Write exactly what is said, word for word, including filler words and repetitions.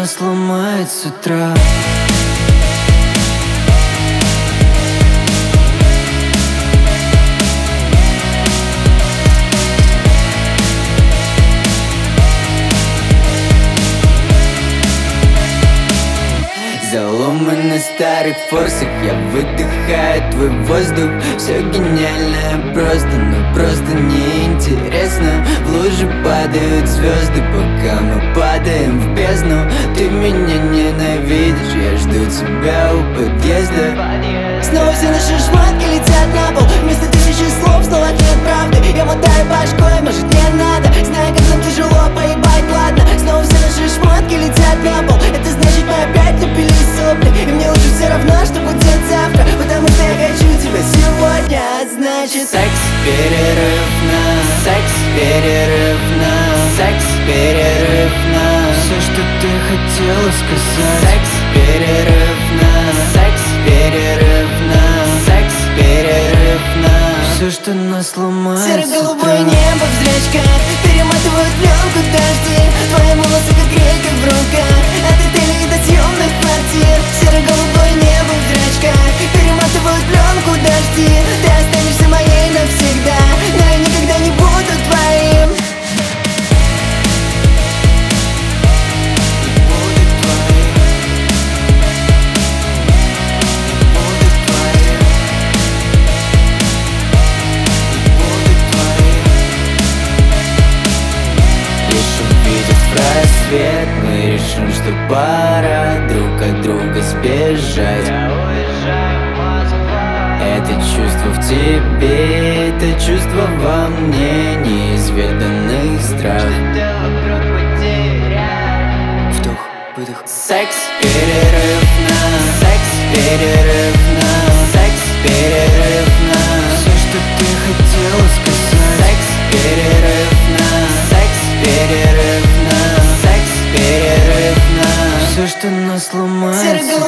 нас ломает с утра. Заломы на старых форсах, я выдыхаю твой воздух. Все гениально просто, но просто неинтересно. В лужи падают звезды, пока мы падаем в бездну. Ты меня ненавидишь, я жду тебя у подъезда. Снова все наши шмотки летят на пол. Вместо тысячи слов снова нет правды. Я мотаю башкой, может не надо. Знаю, как нам тяжело, поебать, ладно. Снова все наши шмотки летят на пол. Это значит, мы опять напились сопли. И мне уже все равно, что будет завтра, потому что я хочу тебя сегодня. Значит, секс, перерыв на секс, перерыв на секс, перерыв на все, что ты хотела сказать. Секс, перерыв на секс, перерыв на секс, перерыв на все, что нас ломает. серо-голубое небо в зрачках перематывают пленку дожди. Твои волосы как река в руках, от отелей до съемных квартир. Серо-голубое небо в зрачках перематывают пленку дожди. Ты останешься моей навсегда, но я никогда не буду твоим. Рассвет, мы решим, что пора друг от друга сбежать. Я уезжаю в Москву. Это чувство в тебе, это чувство во мне, неизведанный страх. Что-то вокруг потерять. Вдох, выдох. Секс, перерыв на секс, перерыв на секс, перерыв на все, что ты хотела сказать. Секс, перерыв на секс, перерыв на секс, перерыв на все, что нас ломает.